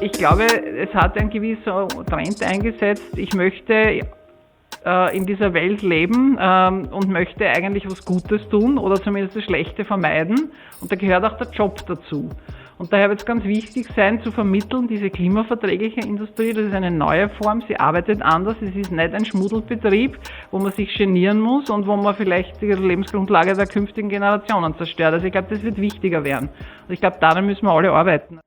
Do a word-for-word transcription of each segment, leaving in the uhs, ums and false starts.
Ich glaube, es hat ein gewisser Trend eingesetzt. Ich möchte äh, in dieser Welt leben ähm, und möchte eigentlich was Gutes tun oder zumindest das Schlechte vermeiden. Und da gehört auch der Job dazu. Und daher wird es ganz wichtig sein, zu vermitteln, diese klimaverträgliche Industrie, das ist eine neue Form, sie arbeitet anders, es ist nicht ein Schmuddelbetrieb, wo man sich genieren muss und wo man vielleicht die Lebensgrundlage der künftigen Generationen zerstört. Also ich glaube, das wird wichtiger werden. Und ich glaube, daran müssen wir alle arbeiten.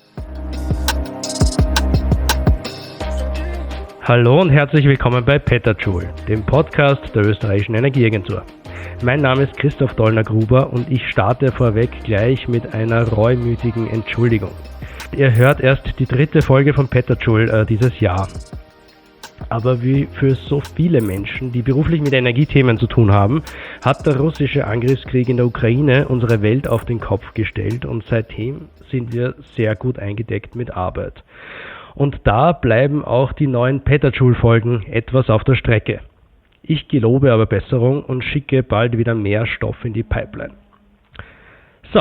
Hallo und herzlich willkommen bei Petajoule, dem Podcast der österreichischen Energieagentur. Mein Name ist Christoph Dollner-Gruber und ich starte vorweg gleich mit einer reumütigen Entschuldigung. Ihr hört erst die dritte Folge von Petajoule äh, dieses Jahr. Aber wie für so viele Menschen, die beruflich mit Energiethemen zu tun haben, hat der russische Angriffskrieg in der Ukraine unsere Welt auf den Kopf gestellt und seitdem sind wir sehr gut eingedeckt mit Arbeit. Und da bleiben auch die neuen Petajoule-Folgen etwas auf der Strecke. Ich gelobe aber Besserung und schicke bald wieder mehr Stoff in die Pipeline. So,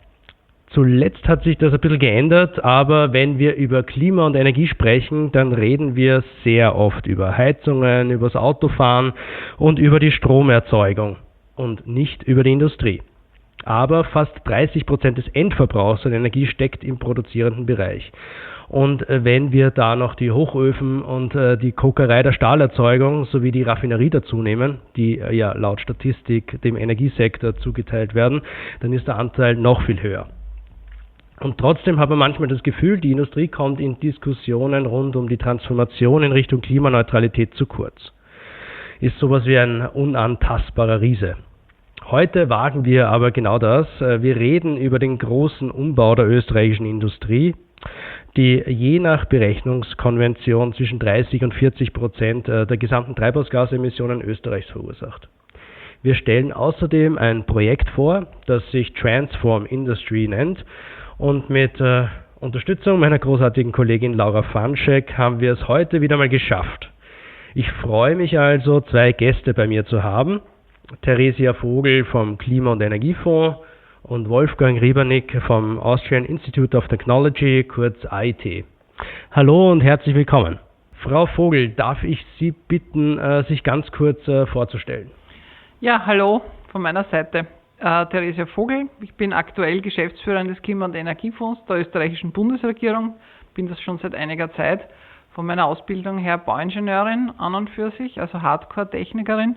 zuletzt hat sich das ein bisschen geändert, aber wenn wir über Klima und Energie sprechen, dann reden wir sehr oft über Heizungen, über das Autofahren und über die Stromerzeugung und nicht über die Industrie. Aber fast dreißig Prozent des Endverbrauchs an Energie steckt im produzierenden Bereich. Und wenn wir da noch die Hochöfen und äh, die Kokerei der Stahlerzeugung sowie die Raffinerie dazu nehmen, die äh, ja laut Statistik dem Energiesektor zugeteilt werden, dann ist der Anteil noch viel höher. Und trotzdem hat man manchmal das Gefühl, die Industrie kommt in Diskussionen rund um die Transformation in Richtung Klimaneutralität zu kurz. Ist sowas wie ein unantastbarer Riese. Heute wagen wir aber genau das. Wir reden über den großen Umbau der österreichischen Industrie, die je nach Berechnungskonvention zwischen dreißig und vierzig Prozent der gesamten Treibhausgasemissionen Österreichs verursacht. Wir stellen außerdem ein Projekt vor, das sich Transform Industry nennt und mit äh, Unterstützung meiner großartigen Kollegin Laura Fanschek haben wir es heute wieder mal geschafft. Ich freue mich also, zwei Gäste bei mir zu haben, Theresia Vogel vom Klima- und Energiefonds und Wolfgang Riebernick vom Austrian Institute of Technology, kurz A I T. Hallo und herzlich willkommen. Frau Vogel, darf ich Sie bitten, sich ganz kurz vorzustellen? Ja, hallo von meiner Seite. Äh, Theresia Vogel, ich bin aktuell Geschäftsführerin des Klima- und Energiefonds der österreichischen Bundesregierung, bin das schon seit einiger Zeit. Von meiner Ausbildung her Bauingenieurin an und für sich, also Hardcore-Technikerin.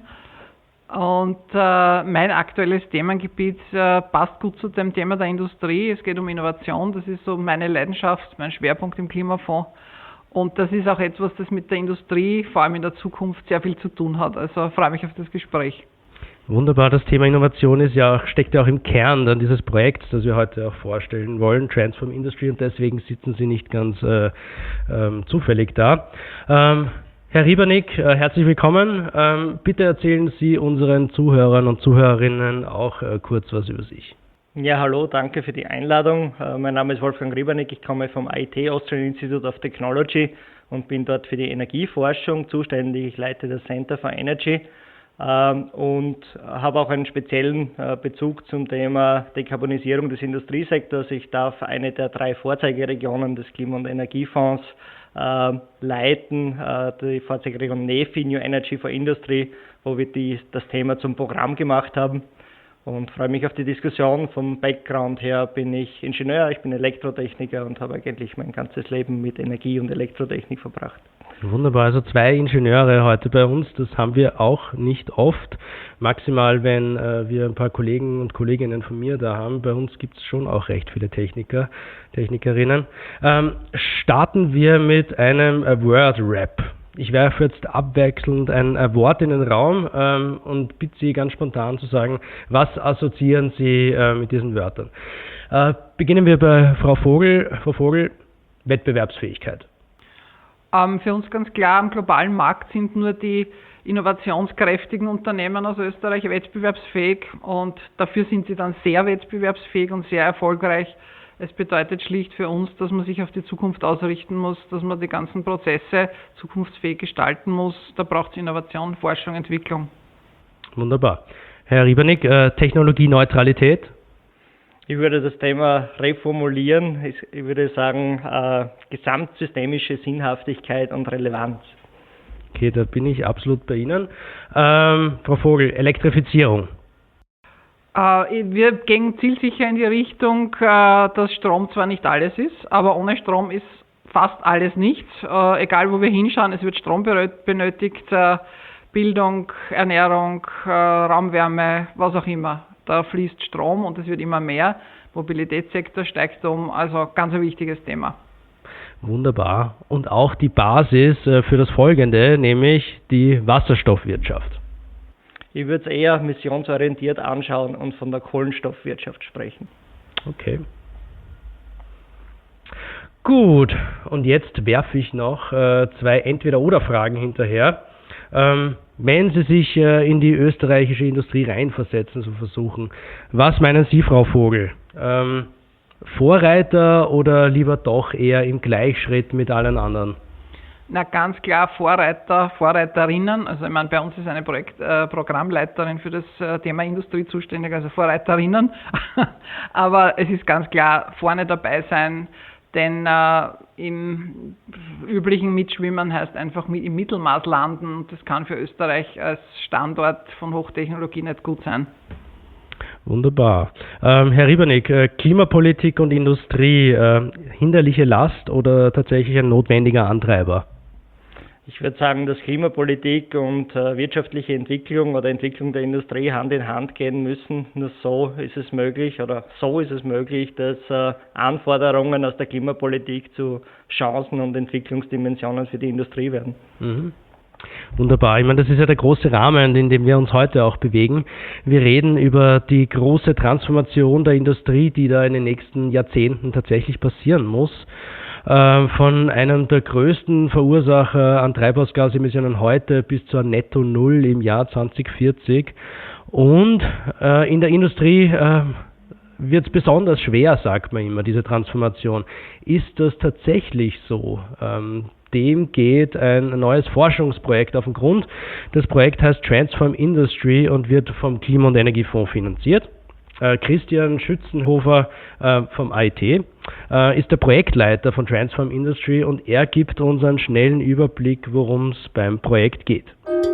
Und äh, mein aktuelles Themengebiet äh, passt gut zu dem Thema der Industrie. Es geht um Innovation, das ist so meine Leidenschaft, mein Schwerpunkt im Klimafonds. Und das ist auch etwas, das mit der Industrie, vor allem in der Zukunft, sehr viel zu tun hat. Also freue mich auf das Gespräch. Wunderbar, das Thema Innovation ist ja auch, steckt ja auch im Kern dann dieses Projekts, das wir heute auch vorstellen wollen, Transform Industry, und deswegen sitzen Sie nicht ganz äh, ähm, zufällig da. Ähm, Herr Riebernick, äh, herzlich willkommen. Ähm, bitte erzählen Sie unseren Zuhörern und Zuhörerinnen auch äh, kurz was über sich. Ja, hallo, danke für die Einladung. Äh, mein Name ist Wolfgang Riebernick, ich komme vom A I T, Austrian Institute of Technology, und bin dort für die Energieforschung zuständig. Ich leite das Center for Energy ähm, und habe auch einen speziellen äh, Bezug zum Thema Dekarbonisierung des Industriesektors. Ich darf eine der drei Vorzeigeregionen des Klima- und Energiefonds äh, leiten, äh, die Vorzeigeregion NEFI, New Energy for Industry, wo wir die, das Thema zum Programm gemacht haben. Und freue mich auf die Diskussion. Vom Background her bin ich Ingenieur, ich bin Elektrotechniker und habe eigentlich mein ganzes Leben mit Energie und Elektrotechnik verbracht. Wunderbar, also zwei Ingenieure heute bei uns, das haben wir auch nicht oft. Maximal, wenn äh, wir ein paar Kollegen und Kolleginnen von mir da haben. Bei uns gibt es schon auch recht viele Techniker, Technikerinnen. Ähm, starten wir mit einem äh, Word-Rap. Ich werfe jetzt abwechselnd ein äh, Wort in den Raum ähm, und bitte Sie ganz spontan zu sagen, was assoziieren Sie äh, mit diesen Wörtern. Äh, beginnen wir bei Frau Vogel. Frau Vogel, Wettbewerbsfähigkeit. Ähm, für uns ganz klar, am globalen Markt sind nur die innovationskräftigen Unternehmen aus Österreich wettbewerbsfähig und dafür sind sie dann sehr wettbewerbsfähig und sehr erfolgreich. Es bedeutet schlicht für uns, dass man sich auf die Zukunft ausrichten muss, dass man die ganzen Prozesse zukunftsfähig gestalten muss. Da braucht es Innovation, Forschung, Entwicklung. Wunderbar. Herr Riebernick, äh, Technologieneutralität? Ich würde das Thema reformulieren. Ich würde sagen, äh, gesamtsystemische Sinnhaftigkeit und Relevanz. Okay, da bin ich absolut bei Ihnen. Ähm, Frau Vogel, Elektrifizierung. Äh, wir gehen zielsicher in die Richtung, äh, dass Strom zwar nicht alles ist, aber ohne Strom ist fast alles nichts. Äh, egal wo wir hinschauen, es wird Strom benötigt, äh, Bildung, Ernährung, äh, Raumwärme, was auch immer. Da fließt Strom und es wird immer mehr. Mobilitätssektor steigt um, also ganz ein wichtiges Thema. Wunderbar. Und auch die Basis für das Folgende, nämlich die Wasserstoffwirtschaft. Ich würde es eher missionsorientiert anschauen und von der Kohlenstoffwirtschaft sprechen. Okay. Gut, und jetzt werfe ich noch äh, zwei Entweder-Oder-Fragen hinterher. Ähm, wenn Sie sich äh, in die österreichische Industrie reinversetzen zu versuchen, was meinen Sie, Frau Vogel? Ähm, Vorreiter oder lieber doch eher im Gleichschritt mit allen anderen? Na, ganz klar Vorreiter, Vorreiterinnen. Also ich meine, bei uns ist eine Projekt, äh, Programmleiterin für das äh, Thema Industrie zuständig, also Vorreiterinnen. Aber es ist ganz klar vorne dabei sein, denn äh, im üblichen Mitschwimmen heißt einfach mit, im Mittelmaß landen. Das kann für Österreich als Standort von Hochtechnologie nicht gut sein. Wunderbar. Ähm, Herr Riebernick, äh, Klimapolitik und Industrie, äh, hinderliche Last oder tatsächlich ein notwendiger Antreiber? Ich würde sagen, dass Klimapolitik und äh, wirtschaftliche Entwicklung oder Entwicklung der Industrie Hand in Hand gehen müssen. Nur so ist es möglich oder so ist es möglich, dass äh, Anforderungen aus der Klimapolitik zu Chancen und Entwicklungsdimensionen für die Industrie werden. Mhm. Wunderbar. Ich meine, das ist ja der große Rahmen, in dem wir uns heute auch bewegen. Wir reden über die große Transformation der Industrie, die da in den nächsten Jahrzehnten tatsächlich passieren muss. Von einem der größten Verursacher an Treibhausgasemissionen heute bis zur Netto Null im Jahr zwanzig vierzig. Und äh, in der Industrie äh, wird es besonders schwer, sagt man immer, diese Transformation. Ist das tatsächlich so? Ähm, dem geht ein neues Forschungsprojekt auf den Grund. Das Projekt heißt Transform Industry und wird vom Klima- und Energiefonds finanziert. Äh, Christian Schützenhofer äh, vom I T äh, ist der Projektleiter von Transform Industry und er gibt uns einen schnellen Überblick, worum es beim Projekt geht.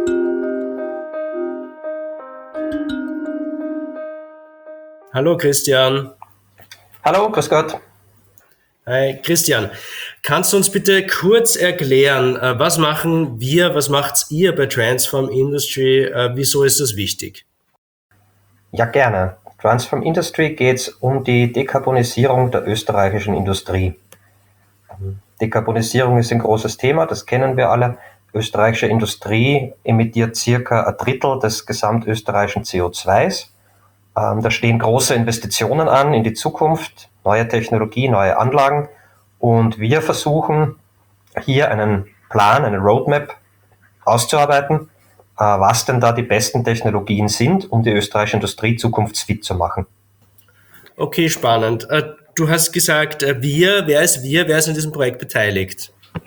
Hallo Christian. Hallo, grüß Gott. Hi Christian, kannst du uns bitte kurz erklären, äh, was machen wir, was macht ihr bei Transform Industry, äh, wieso ist das wichtig? Ja, gerne. Transform Industry geht es um die Dekarbonisierung der österreichischen Industrie. Dekarbonisierung ist ein großes Thema, das kennen wir alle. Österreichische Industrie emittiert circa ein Drittel des gesamtösterreichischen C O zwei s. Ähm, da stehen große Investitionen an in die Zukunft, neue Technologie, neue Anlagen. Und wir versuchen hier einen Plan, eine Roadmap auszuarbeiten, was denn da die besten Technologien sind, um die österreichische Industrie zukunftsfit zu machen. Okay, spannend. Du hast gesagt, wir, wer ist wir, wer ist in diesem Projekt beteiligt?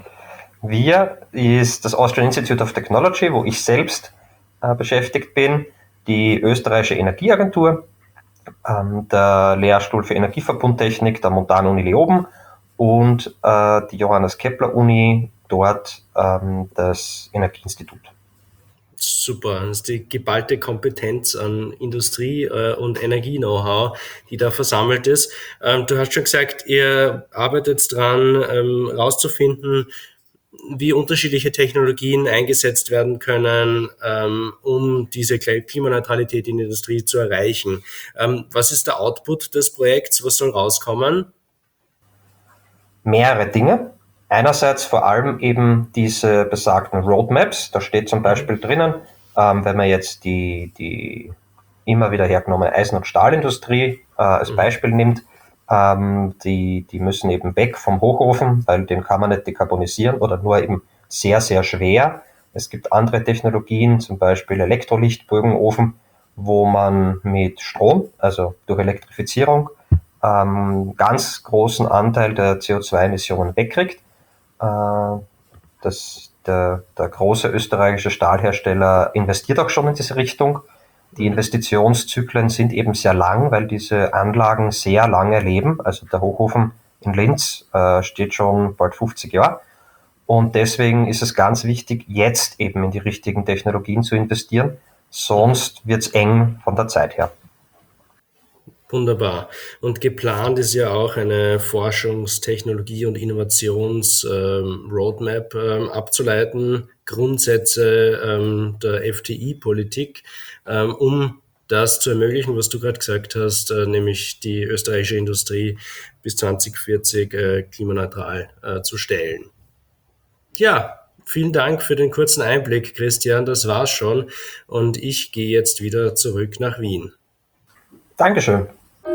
Wir ist das Austrian Institute of Technology, wo ich selbst äh, beschäftigt bin, die österreichische Energieagentur, ähm, der Lehrstuhl für Energieverbundtechnik der Montanuni Leoben und äh, die Johannes Kepler Uni, dort ähm, das Energieinstitut. Super, das ist die geballte Kompetenz an Industrie- äh, und Energie-Know-how, die da versammelt ist. Ähm, du hast schon gesagt, ihr arbeitet dran, ähm, rauszufinden, wie unterschiedliche Technologien eingesetzt werden können, ähm, um diese Klimaneutralität in der Industrie zu erreichen. Ähm, was ist der Output des Projekts? Was soll rauskommen? Mehrere Dinge. Einerseits vor allem eben diese besagten Roadmaps. Da steht zum Beispiel drinnen, ähm, wenn man jetzt die, die immer wieder hergenommene Eisen- und Stahlindustrie äh, als mhm. Beispiel nimmt, ähm, die, die müssen eben weg vom Hochofen, weil den kann man nicht dekarbonisieren oder nur eben sehr, sehr schwer. Es gibt andere Technologien, zum Beispiel Elektrolichtbogenofen, wo man mit Strom, also durch Elektrifizierung, ähm, ganz großen Anteil der C O zwei Emissionen wegkriegt. Das, der, der große österreichische Stahlhersteller investiert auch schon in diese Richtung. Die Investitionszyklen sind eben sehr lang, weil diese Anlagen sehr lange leben. Also der Hochofen in Linz äh, steht schon bald fünfzig Jahre. Und deswegen ist es ganz wichtig, jetzt eben in die richtigen Technologien zu investieren. Sonst wird es eng von der Zeit her. Wunderbar. Und geplant ist ja auch eine Forschungs-, Technologie- und Innovations-Roadmap ähm, abzuleiten, Grundsätze ähm, der F T I-Politik, ähm, um das zu ermöglichen, was du gerade gesagt hast, äh, nämlich die österreichische Industrie bis zwanzig vierzig äh, klimaneutral äh, zu stellen. Ja, vielen Dank für den kurzen Einblick, Christian. Das war's schon. Und ich gehe jetzt wieder zurück nach Wien. Dankeschön.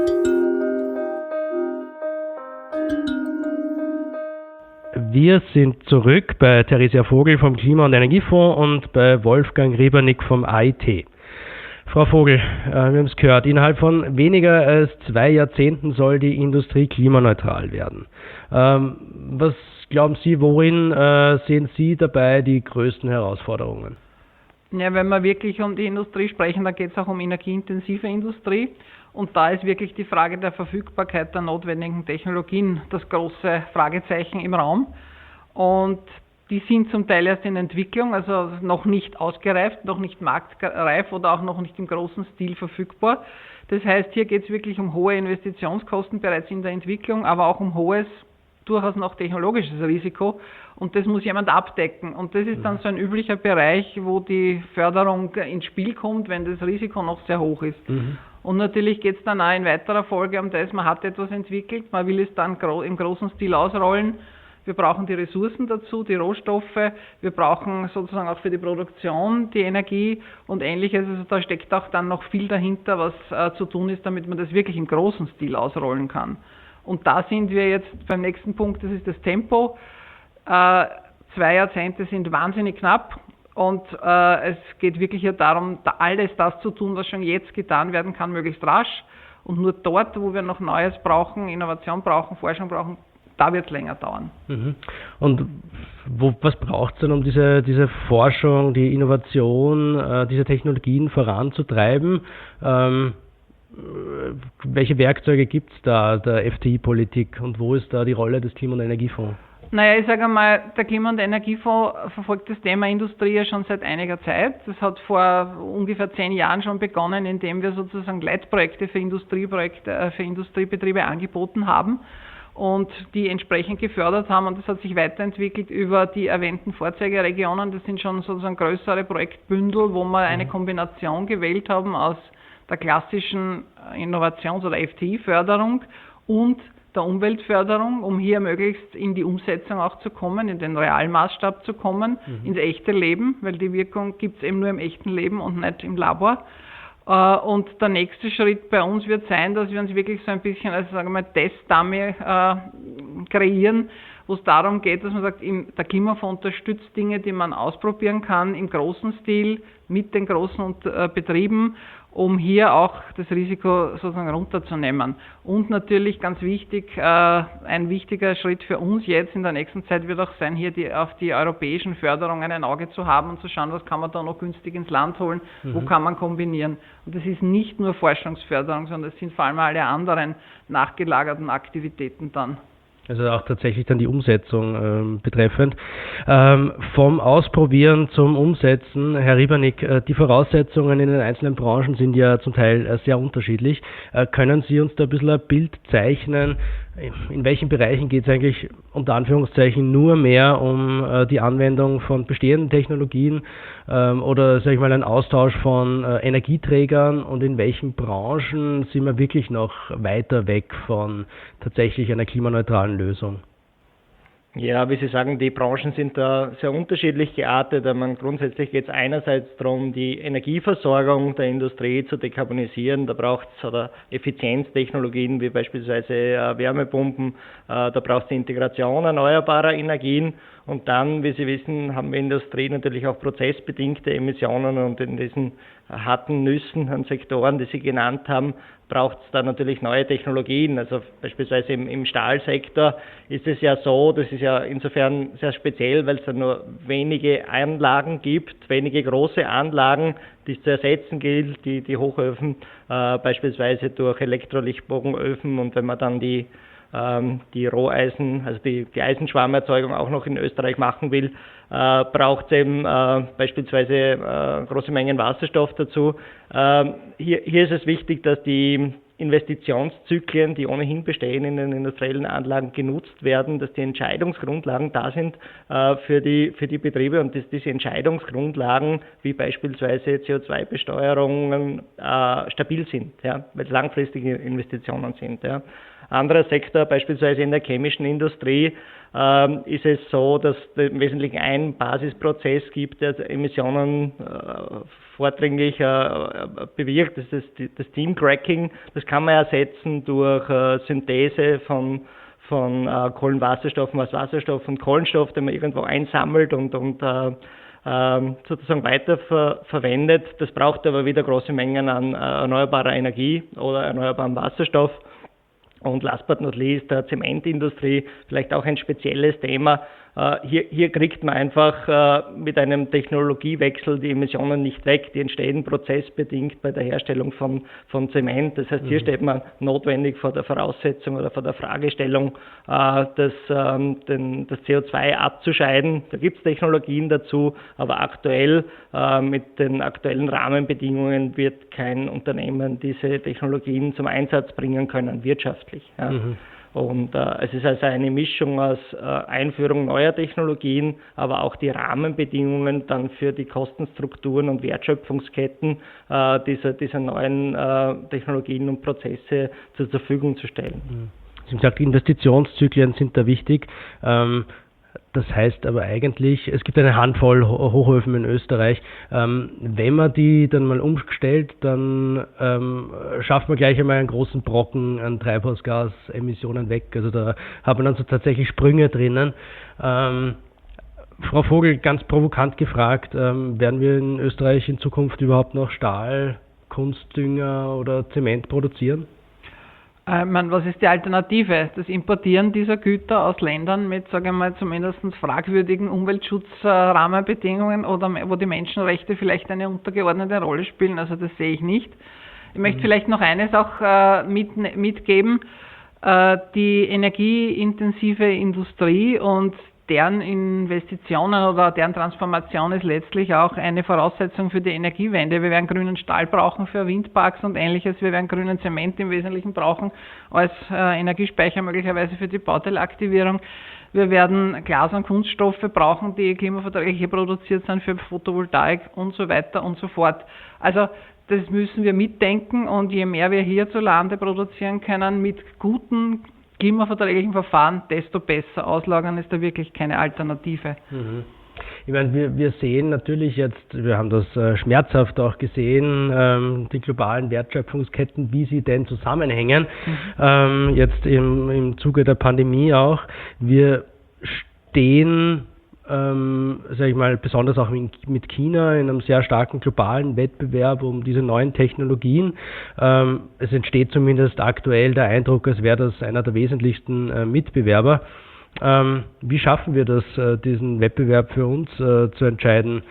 Wir sind zurück bei Theresia Vogel vom Klima- und Energiefonds und bei Wolfgang Riebernick vom A I T. Frau Vogel, wir haben es gehört, innerhalb von weniger als zwei Jahrzehnten soll die Industrie klimaneutral werden. Ähm, was glauben Sie, worin äh, sehen Sie dabei die größten Herausforderungen? Ja, wenn wir wirklich um die Industrie sprechen, dann geht es auch um energieintensive Industrie. Und da ist wirklich die Frage der Verfügbarkeit der notwendigen Technologien das große Fragezeichen im Raum. Und die sind zum Teil erst in Entwicklung, also noch nicht ausgereift, noch nicht marktreif oder auch noch nicht im großen Stil verfügbar. Das heißt, hier geht es wirklich um hohe Investitionskosten bereits in der Entwicklung, aber auch um hohes, durchaus noch technologisches Risiko. Und das muss jemand abdecken. Und das ist dann so ein üblicher Bereich, wo die Förderung ins Spiel kommt, wenn das Risiko noch sehr hoch ist. Mhm. Und natürlich geht es dann auch in weiterer Folge um das, man hat etwas entwickelt, man will es dann gro- im großen Stil ausrollen. Wir brauchen die Ressourcen dazu, die Rohstoffe, wir brauchen sozusagen auch für die Produktion die Energie und Ähnliches. Also da steckt auch dann noch viel dahinter, was äh, zu tun ist, damit man das wirklich im großen Stil ausrollen kann. Und da sind wir jetzt beim nächsten Punkt, das ist das Tempo. Äh, zwei Jahrzehnte sind wahnsinnig knapp. Und äh, es geht wirklich hier darum, da alles das zu tun, was schon jetzt getan werden kann, möglichst rasch. Und nur dort, wo wir noch Neues brauchen, Innovation brauchen, Forschung brauchen, da wird es länger dauern. Mhm. Und wo, was braucht es denn, um diese, diese Forschung, die Innovation, äh, diese Technologien voranzutreiben? Ähm, welche Werkzeuge gibt es da der F T I-Politik und wo ist da die Rolle des Klima- und Energiefonds? Naja, ich sage einmal, der Klima- und Energiefonds verfolgt das Thema Industrie ja schon seit einiger Zeit. Das hat vor ungefähr zehn Jahren schon begonnen, indem wir sozusagen Leitprojekte für Industrieprojekte, für Industriebetriebe angeboten haben und die entsprechend gefördert haben. Und das hat sich weiterentwickelt über die erwähnten Vorzeigeregionen. Das sind schon sozusagen größere Projektbündel, wo wir eine Kombination gewählt haben aus der klassischen Innovations- oder F T I-Förderung und der Umweltförderung, um hier möglichst in die Umsetzung auch zu kommen, in den Realmaßstab zu kommen, mhm. ins echte Leben, weil die Wirkung gibt es eben nur im echten Leben und nicht im Labor. Und der nächste Schritt bei uns wird sein, dass wir uns wirklich so ein bisschen als, sagen wir mal, Testdummy äh, kreieren, wo es darum geht, dass man sagt, der Klimafonds unterstützt Dinge, die man ausprobieren kann im großen Stil mit den großen äh, Betrieben, um hier auch das Risiko sozusagen runterzunehmen. Und natürlich ganz wichtig, äh, ein wichtiger Schritt für uns jetzt in der nächsten Zeit wird auch sein, hier die, auf die europäischen Förderungen ein Auge zu haben und zu schauen, was kann man da noch günstig ins Land holen, mhm. wo kann man kombinieren. Und das ist nicht nur Forschungsförderung, sondern es sind vor allem alle anderen nachgelagerten Aktivitäten dann. Also auch tatsächlich dann die Umsetzung ähm, betreffend. Ähm, vom Ausprobieren zum Umsetzen, Herr Riebernick, äh, die Voraussetzungen in den einzelnen Branchen sind ja zum Teil äh, sehr unterschiedlich. Äh, können Sie uns da ein bisschen ein Bild zeichnen, in welchen Bereichen geht es eigentlich unter Anführungszeichen nur mehr um äh, die Anwendung von bestehenden Technologien ähm, oder sage ich mal ein Austausch von äh, Energieträgern und in welchen Branchen sind wir wirklich noch weiter weg von tatsächlich einer klimaneutralen Lösung? Ja, wie Sie sagen, die Branchen sind da sehr unterschiedlich geartet. Man grundsätzlich geht es einerseits darum, die Energieversorgung der Industrie zu dekarbonisieren. Da braucht es oder Effizienztechnologien wie beispielsweise äh, Wärmepumpen. Äh, da braucht es die Integration erneuerbarer Energien. Und dann, wie Sie wissen, haben wir in der Industrie natürlich auch prozessbedingte Emissionen und in diesen harten Nüssen an Sektoren, die Sie genannt haben, braucht es da natürlich neue Technologien. Also beispielsweise im, im Stahlsektor ist es ja so, das ist ja insofern sehr speziell, weil es da nur wenige Anlagen gibt, wenige große Anlagen, die es zu ersetzen gilt, die, die Hochöfen, äh, beispielsweise durch Elektrolichtbogenöfen, und wenn man dann die ähm, die Roheisen, also die, die Eisenschwarmerzeugung auch noch in Österreich machen will, äh, braucht es eben äh, beispielsweise äh, große Mengen Wasserstoff dazu. Ähm, hier, hier ist es wichtig, dass die Investitionszyklen, die ohnehin bestehen in den industriellen Anlagen, genutzt werden, dass die Entscheidungsgrundlagen da sind äh, für die für die Betriebe, und dass diese Entscheidungsgrundlagen wie beispielsweise C O zwei Besteuerungen äh, stabil sind, ja, weil es langfristige Investitionen sind. Ja. Anderer Sektor, beispielsweise in der chemischen Industrie, ähm, ist es so, dass es im Wesentlichen einen Basisprozess gibt, der Emissionen äh, vordringlich äh, bewirkt. Das ist das, das Steam-Cracking. Das kann man ersetzen durch äh, Synthese von von äh, Kohlenwasserstoffen aus Wasserstoff und Kohlenstoff, den man irgendwo einsammelt und, und äh, äh, sozusagen weiter ver verwendet. Das braucht aber wieder große Mengen an äh, erneuerbarer Energie oder erneuerbarem Wasserstoff. Und last but not least, der Zementindustrie, vielleicht auch ein spezielles Thema. Hier, hier kriegt man einfach mit einem Technologiewechsel die Emissionen nicht weg. Die entstehen prozessbedingt bei der Herstellung von, von Zement. Das heißt, hier mhm. steht man notwendig vor der Voraussetzung oder vor der Fragestellung, das, den, das C O zwei abzuscheiden. Da gibt es Technologien dazu, aber aktuell mit den aktuellen Rahmenbedingungen wird kein Unternehmen diese Technologien zum Einsatz bringen können, wirtschaftlich. Ja. Mhm. Und äh, es ist also eine Mischung aus äh, Einführung neuer Technologien, aber auch die Rahmenbedingungen dann für die Kostenstrukturen und Wertschöpfungsketten äh, dieser, dieser neuen äh, Technologien und Prozesse zur Verfügung zu stellen. Sie haben gesagt, Investitionszyklen sind da wichtig. Ähm Das heißt aber eigentlich, es gibt eine Handvoll Hochöfen in Österreich. Ähm, wenn man die dann mal umstellt, dann ähm, schafft man gleich einmal einen großen Brocken an Treibhausgasemissionen weg. Also da hat man dann so tatsächlich Sprünge drinnen. Ähm, Frau Vogel, ganz provokant gefragt, ähm, werden wir in Österreich in Zukunft überhaupt noch Stahl, Kunstdünger oder Zement produzieren? Ich meine, was ist die Alternative? Das Importieren dieser Güter aus Ländern mit, sage ich mal, zumindest fragwürdigen Umweltschutzrahmenbedingungen oder wo die Menschenrechte vielleicht eine untergeordnete Rolle spielen, also das sehe ich nicht. Ich möchte mhm. vielleicht noch eines auch mit, mitgeben, die energieintensive Industrie und deren Investitionen oder deren Transformation ist letztlich auch eine Voraussetzung für die Energiewende. Wir werden grünen Stahl brauchen für Windparks und Ähnliches. Wir werden grünen Zement im Wesentlichen brauchen als äh, Energiespeicher möglicherweise für die Bauteilaktivierung. Wir werden Glas- und Kunststoffe brauchen, die klimaverträglich produziert sind für Photovoltaik und so weiter und so fort. Also das müssen wir mitdenken, und je mehr wir hierzulande produzieren können mit guten klimaverträglichen Verfahren, desto besser. Auslagern ist da wirklich keine Alternative. Mhm. Ich meine, wir, wir sehen natürlich jetzt, wir haben das äh, schmerzhaft auch gesehen, ähm, die globalen Wertschöpfungsketten, wie sie denn zusammenhängen, mhm. ähm, jetzt im, im Zuge der Pandemie auch. Wir stehen, ähm, sag ich mal, besonders auch mit China in einem sehr starken globalen Wettbewerb um diese neuen Technologien. Ähm, es entsteht zumindest aktuell der Eindruck, als wäre das einer der wesentlichsten äh, Mitbewerber. Ähm, wie schaffen wir das, äh, diesen Wettbewerb für uns äh, zu entscheiden?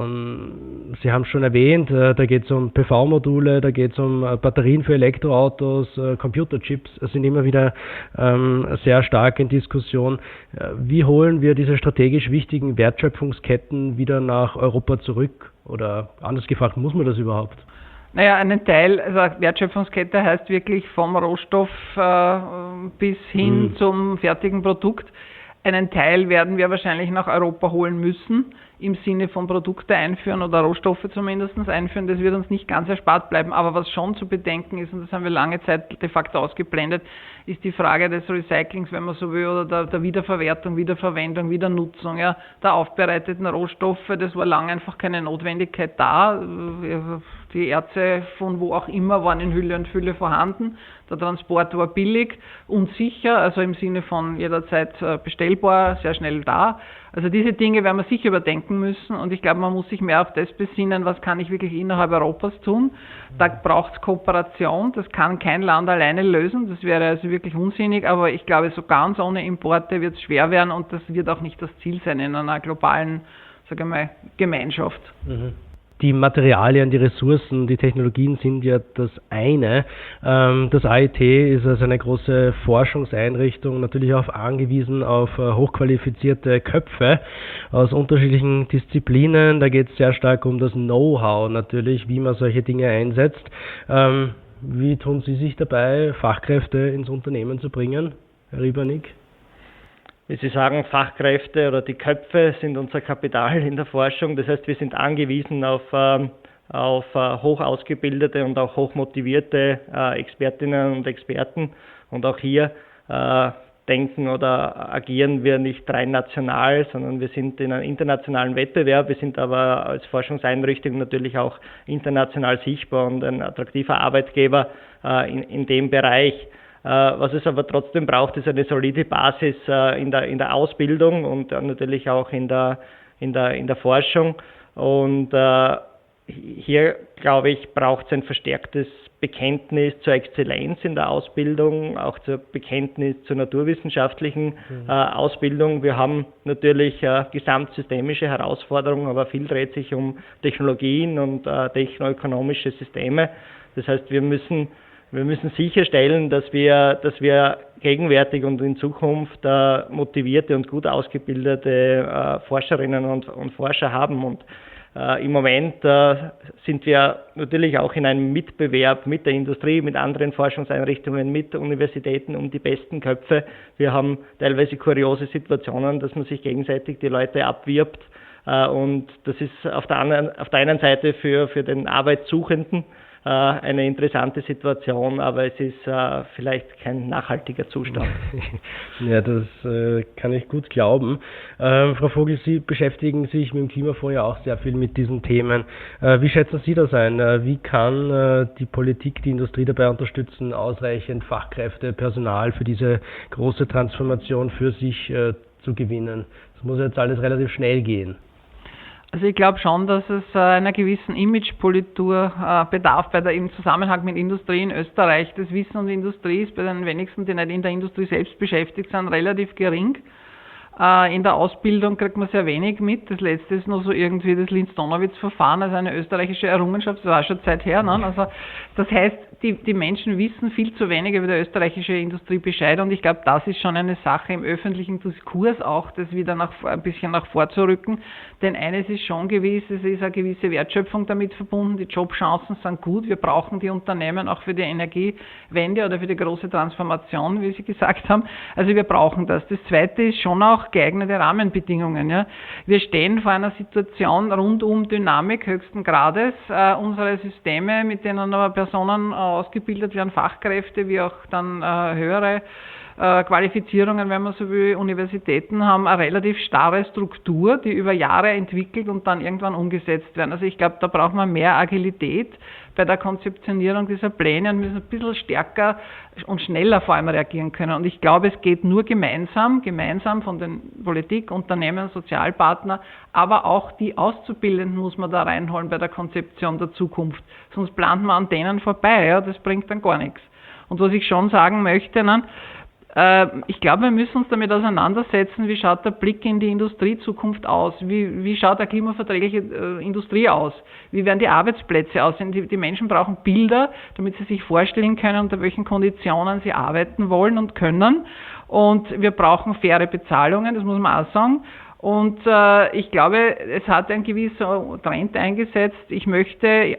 Und Sie haben es schon erwähnt, äh, da geht es um P V-Module, da geht es um äh, Batterien für Elektroautos, äh, Computerchips, das sind immer wieder ähm, sehr stark in Diskussion. Äh, wie holen wir diese strategisch wichtigen Wertschöpfungsketten wieder nach Europa zurück? Oder anders gefragt, muss man das überhaupt? Naja, einen Teil, also Wertschöpfungskette heißt wirklich vom Rohstoff äh, bis hin mhm. zum fertigen Produkt. Einen Teil werden wir wahrscheinlich nach Europa holen müssen, im Sinne von Produkte einführen oder Rohstoffe zumindest einführen. Das wird uns nicht ganz erspart bleiben. Aber was schon zu bedenken ist, und das haben wir lange Zeit de facto ausgeblendet, ist die Frage des Recyclings, wenn man so will, oder der, der Wiederverwertung, Wiederverwendung, Wiedernutzung, ja, der aufbereiteten Rohstoffe. Das war lange einfach keine Notwendigkeit da. Die Erze von wo auch immer waren in Hülle und Fülle vorhanden. Der Transport war billig und sicher, also im Sinne von jederzeit bestellbar, sehr schnell da. Also diese Dinge werden wir sicher überdenken denken müssen. Und ich glaube, man muss sich mehr auf das besinnen, was kann ich wirklich innerhalb Europas tun. Da braucht es Kooperation, das kann kein Land alleine lösen, das wäre also wirklich unsinnig, aber ich glaube, so ganz ohne Importe wird es schwer werden und das wird auch nicht das Ziel sein in einer globalen, sage ich mal, Gemeinschaft. Mhm. Die Materialien, die Ressourcen, die Technologien sind ja das eine. Das A I T ist also eine große Forschungseinrichtung, natürlich auch angewiesen auf hochqualifizierte Köpfe aus unterschiedlichen Disziplinen. Da geht es sehr stark um das Know-how natürlich, wie man solche Dinge einsetzt. Wie tun Sie sich dabei, Fachkräfte ins Unternehmen zu bringen, Herr Riebernick? Wie Sie sagen, Fachkräfte oder die Köpfe sind unser Kapital in der Forschung. Das heißt, wir sind angewiesen auf, auf hoch ausgebildete und auch hoch motivierte Expertinnen und Experten. Und auch hier äh, denken oder agieren wir nicht rein national, sondern wir sind in einem internationalen Wettbewerb. Wir sind aber als Forschungseinrichtung natürlich auch international sichtbar und ein attraktiver Arbeitgeber äh, in, in dem Bereich. Was es aber trotzdem braucht, ist eine solide Basis in der, in der Ausbildung und natürlich auch in der, in der, in der Forschung. Und äh, hier, glaube ich, braucht es ein verstärktes Bekenntnis zur Exzellenz in der Ausbildung, auch zur Bekenntnis zur naturwissenschaftlichen mhm. äh, Ausbildung. Wir haben natürlich äh, gesamtsystemische Herausforderungen, aber viel dreht sich um Technologien und äh, technoökonomische Systeme. Das heißt, wir müssen Wir müssen sicherstellen, dass wir, dass wir gegenwärtig und in Zukunft äh, motivierte und gut ausgebildete äh, Forscherinnen und, und Forscher haben. Und äh, im Moment äh, sind wir natürlich auch in einem Mitbewerb mit der Industrie, mit anderen Forschungseinrichtungen, mit Universitäten um die besten Köpfe. Wir haben teilweise kuriose Situationen, dass man sich gegenseitig die Leute abwirbt. Äh, und das ist auf der, anderen, auf der einen Seite für, für den Arbeitssuchenden eine interessante Situation, aber es ist äh, vielleicht kein nachhaltiger Zustand. Ja, das äh, kann ich gut glauben. Ähm, Frau Vogel, Sie beschäftigen sich mit dem Klimafonds ja auch sehr viel mit diesen Themen. Äh, wie schätzen Sie das ein? Äh, wie kann äh, die Politik die Industrie dabei unterstützen, ausreichend Fachkräfte, Personal für diese große Transformation für sich äh, zu gewinnen? Das muss jetzt alles relativ schnell gehen. Also ich glaube schon, dass es äh, einer gewissen Imagepolitur äh, bedarf bei der, im Zusammenhang mit Industrie in Österreich. Das Wissen um die Industrie ist bei den wenigsten, die nicht in der Industrie selbst beschäftigt sind, relativ gering. Äh, in der Ausbildung kriegt man sehr wenig mit. Das letzte ist noch so irgendwie das Linz-Donowitz-Verfahren, also eine österreichische Errungenschaft, das war schon Zeit her. Ne? Also das heißt, die, die Menschen wissen viel zu wenig über die österreichische Industrie Bescheid und ich glaube, das ist schon eine Sache im öffentlichen Diskurs auch, das wieder nach, ein bisschen nach vorzurücken. Denn eines ist schon gewiss, es ist eine gewisse Wertschöpfung damit verbunden, die Jobchancen sind gut, wir brauchen die Unternehmen auch für die Energiewende oder für die große Transformation, wie Sie gesagt haben. Also wir brauchen das. Das Zweite ist schon auch geeignete Rahmenbedingungen. Ja. Wir stehen vor einer Situation rund um Dynamik höchsten Grades. Äh, unsere Systeme, mit denen aber Personen äh, ausgebildet werden, Fachkräfte wie auch dann äh, höhere äh, Qualifizierungen, wenn man so will, Universitäten haben eine relativ starre Struktur, die über Jahre entwickelt und dann irgendwann umgesetzt werden. Also ich glaube, da braucht man mehr Agilität bei der Konzeptionierung dieser Pläne und müssen ein bisschen stärker und schneller vor allem reagieren können. Und ich glaube, es geht nur gemeinsam, gemeinsam von den Politik, Unternehmen, Sozialpartner, aber auch die Auszubildenden muss man da reinholen bei der Konzeption der Zukunft. Sonst plant man an denen vorbei, ja, das bringt dann gar nichts. Und was ich schon sagen möchte, ne, ich glaube, wir müssen uns damit auseinandersetzen, wie schaut der Blick in die Industriezukunft aus, wie, wie schaut eine klimaverträgliche äh, Industrie aus, wie werden die Arbeitsplätze aussehen. Die, die Menschen brauchen Bilder, damit sie sich vorstellen können, unter welchen Konditionen sie arbeiten wollen und können. Und wir brauchen faire Bezahlungen, das muss man auch sagen. Und äh, ich glaube, es hat ein gewisser Trend eingesetzt. Ich möchte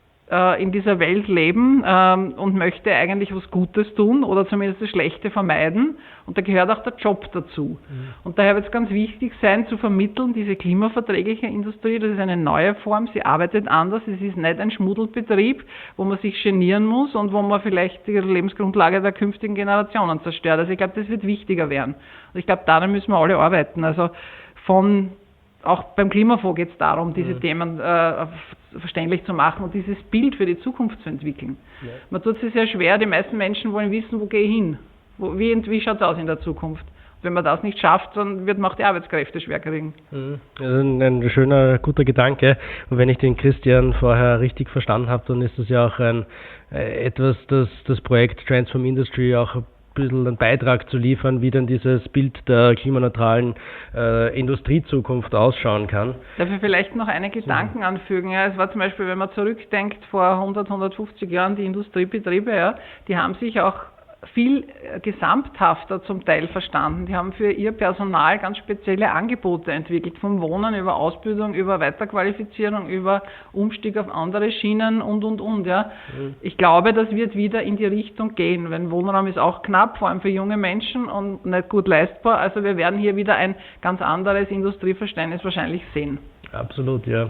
in dieser Welt leben ähm, und möchte eigentlich was Gutes tun oder zumindest das Schlechte vermeiden. Und da gehört auch der Job dazu. Mhm. Und daher wird es ganz wichtig sein, zu vermitteln, diese klimaverträgliche Industrie, das ist eine neue Form, sie arbeitet anders, es ist nicht ein Schmuddelbetrieb, wo man sich genieren muss und wo man vielleicht die Lebensgrundlage der künftigen Generationen zerstört. Also ich glaube, das wird wichtiger werden. Und ich glaube, daran müssen wir alle arbeiten. Also von Auch beim Klimafonds geht es darum, diese ja. Themen äh, verständlich zu machen und dieses Bild für die Zukunft zu entwickeln. Ja. Man tut es sehr schwer, die meisten Menschen wollen wissen, wo gehe ich hin? Wo, wie wie schaut es aus in der Zukunft? Wenn man das nicht schafft, dann wird man auch die Arbeitskräfte schwer kriegen. Also ein, ein schöner, guter Gedanke. Und wenn ich den Christian vorher richtig verstanden habe, dann ist das ja auch ein äh, etwas, das das Projekt Transform Industry auch ein bisschen einen Beitrag zu liefern, wie dann dieses Bild der klimaneutralen äh, Industriezukunft ausschauen kann. Darf ich vielleicht noch eine Gedanken anfügen? Ja, es war zum Beispiel, wenn man zurückdenkt, vor hundert, hundertfünfzig Jahren, die Industriebetriebe, ja, die haben sich auch viel gesamthafter zum Teil verstanden. Die haben für ihr Personal ganz spezielle Angebote entwickelt, vom Wohnen über Ausbildung, über Weiterqualifizierung, über Umstieg auf andere Schienen und, und, und. Ja. Mhm. Ich glaube, das wird wieder in die Richtung gehen, weil Wohnraum ist auch knapp, vor allem für junge Menschen und nicht gut leistbar. Also wir werden hier wieder ein ganz anderes Industrieverständnis wahrscheinlich sehen. Absolut, ja.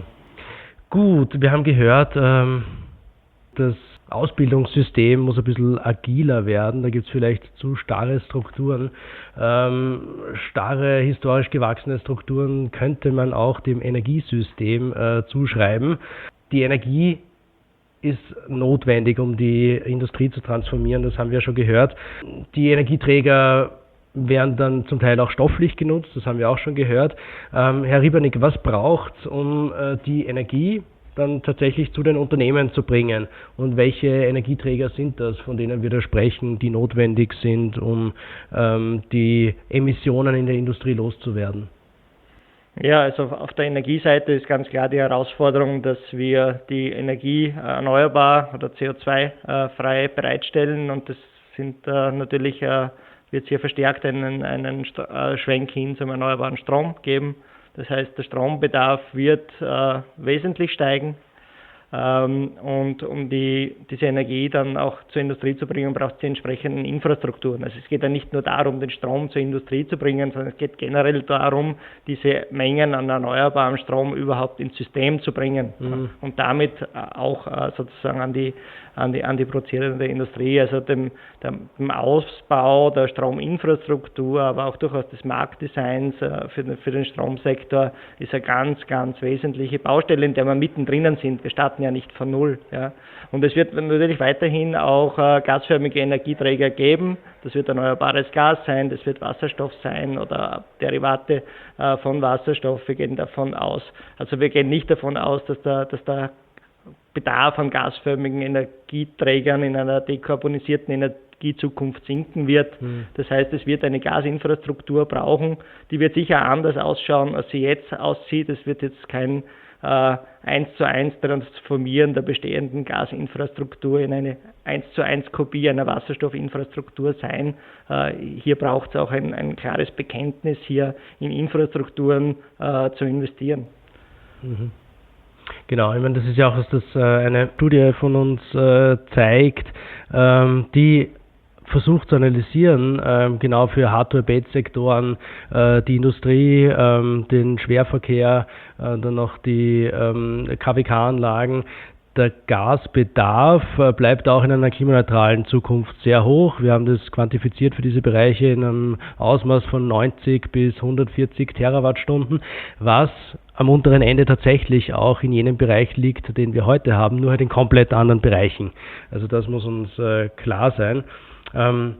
Gut, wir haben gehört, ähm, dass Ausbildungssystem muss ein bisschen agiler werden, da gibt es vielleicht zu starre Strukturen. Ähm, starre, historisch gewachsene Strukturen könnte man auch dem Energiesystem äh, zuschreiben. Die Energie ist notwendig, um die Industrie zu transformieren, das haben wir schon gehört. Die Energieträger werden dann zum Teil auch stofflich genutzt, das haben wir auch schon gehört. Ähm, Herr Riebernick, was braucht es, um äh, die Energie dann tatsächlich zu den Unternehmen zu bringen? Und welche Energieträger sind das, von denen wir da sprechen, die notwendig sind, um ähm, die Emissionen in der Industrie loszuwerden? Ja, also auf der Energieseite ist ganz klar die Herausforderung, dass wir die Energie erneuerbar oder C O zwei frei bereitstellen, und das sind äh, natürlich, äh, wird es hier verstärkt einen, einen Schwenk hin zum erneuerbaren Strom geben. Das heißt, der Strombedarf wird äh, wesentlich steigen, ähm, und um die, diese Energie dann auch zur Industrie zu bringen, braucht es die entsprechenden Infrastrukturen. Also es geht ja nicht nur darum, den Strom zur Industrie zu bringen, sondern es geht generell darum, diese Mengen an erneuerbarem Strom überhaupt ins System zu bringen, mhm. und damit auch äh, sozusagen an die an die, an die produzierende Industrie, also dem, dem, dem Ausbau der Strominfrastruktur, aber auch durchaus des Marktdesigns äh, für, den, für den Stromsektor ist eine ganz, ganz wesentliche Baustelle, in der wir mittendrin sind. Wir starten ja nicht von Null. Ja. Und es wird natürlich weiterhin auch äh, gasförmige Energieträger geben. Das wird erneuerbares Gas sein, das wird Wasserstoff sein oder Derivate äh, von Wasserstoff. Wir gehen davon aus, also wir gehen nicht davon aus, dass der, dass der Bedarf an gasförmigen Energieträgern in einer dekarbonisierten Energiezukunft sinken wird. Mhm. Das heißt, es wird eine Gasinfrastruktur brauchen, die wird sicher anders ausschauen, als sie jetzt aussieht. Es wird jetzt kein äh, eins zu eins Transformieren der bestehenden Gasinfrastruktur in eine eins zu eins Kopie einer Wasserstoffinfrastruktur sein. Äh, hier braucht es auch ein, ein klares Bekenntnis, hier in Infrastrukturen äh, zu investieren. Mhm. Genau, ich meine, das ist ja auch, was das äh, eine Studie von uns äh, zeigt, ähm, die versucht zu analysieren, ähm, genau für Hard-to-Abate-Sektoren, äh, die Industrie, ähm, den Schwerverkehr, äh, dann noch die ähm, K W K-Anlagen. Der Gasbedarf äh, bleibt auch in einer klimaneutralen Zukunft sehr hoch. Wir haben das quantifiziert für diese Bereiche in einem Ausmaß von neunzig bis hundertvierzig Terawattstunden, was am unteren Ende tatsächlich auch in jenem Bereich liegt, den wir heute haben, nur halt in komplett anderen Bereichen. Also das muss uns äh, klar sein. Ähm,